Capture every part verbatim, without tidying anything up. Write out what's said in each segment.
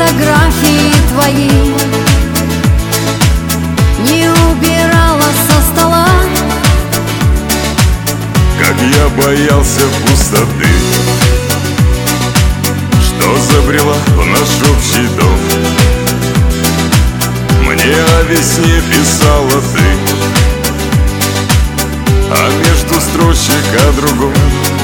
фотографии твои не убирала со стола. Как я боялся пустоты, что забрела в наш общий дом. Мне о весне писала ты, а между строчек о другом.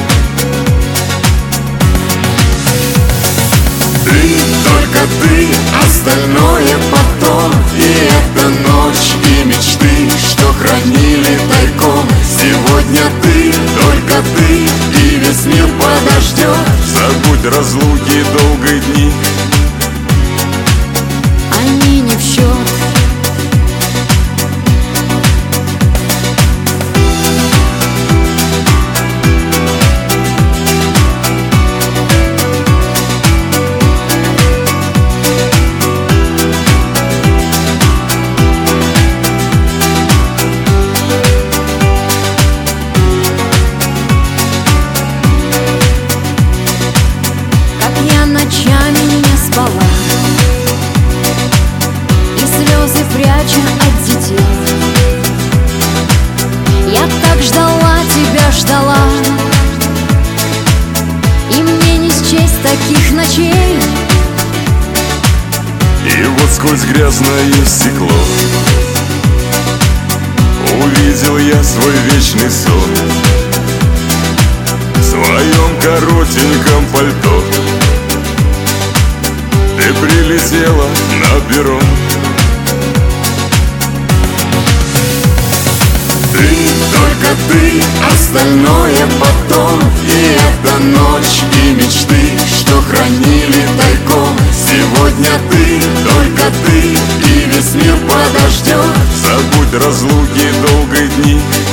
Ты, только ты, остальное потом. И эта ночь, и мечты, что хранили тайком. Сегодня ты, только ты, и весь мир подождет. Забудь разлуки долгие дни, Они не в счет. Ночами не спала, и слезы пряча от детей. Я так ждала тебя, ждала, и мне не счесть таких ночей. И вот сквозь грязное стекло увидел я свой вечный сон в своем коротеньком пальто. Ты прилетела на перрон. Ты, только ты, остальное потом. И эта ночь, и мечты, что хранили тайком. Сегодня ты, только ты, и весь мир подождет. Забудь разлуки долгие дни,